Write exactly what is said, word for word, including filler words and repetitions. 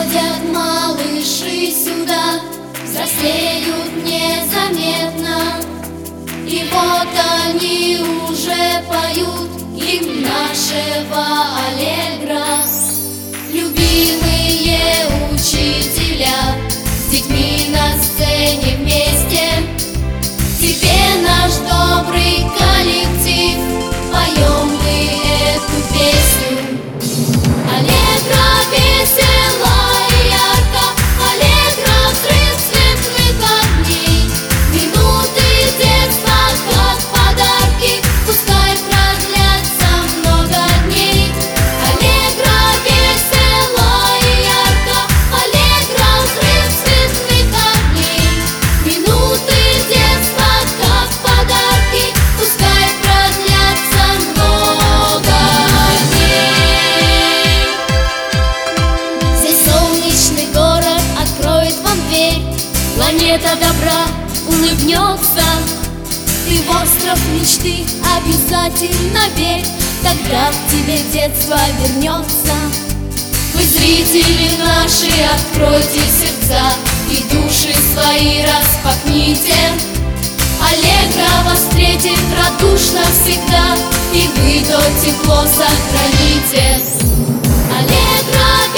Приходят малыши сюда, взрослеют незаметно, и вот они уже поют гимн нашего Аллегро. Любимые учителя, с детьми на сцене вместе, тебе наш добрый коллектив, поем мы эту песню. Аллегро весело и ярко, Аллегро взрыв светлых огней, минуты детства как подарки, пускай продлятся много дней. Аллегро весело и ярко, Аллегро взрыв светлых огней, минуты детства как подарки, пускай продлятся много дней. Здесь солнечный город откроет вам дверь, планета добра улыбнется. Ты в остров мечты обязательно верь, тогда к тебе детство вернется. Вы, зрители наши, откройте сердца и души свои распахните. Аллегро вас встретит радушно всегда, и вы то тепло сохраните. Аллегро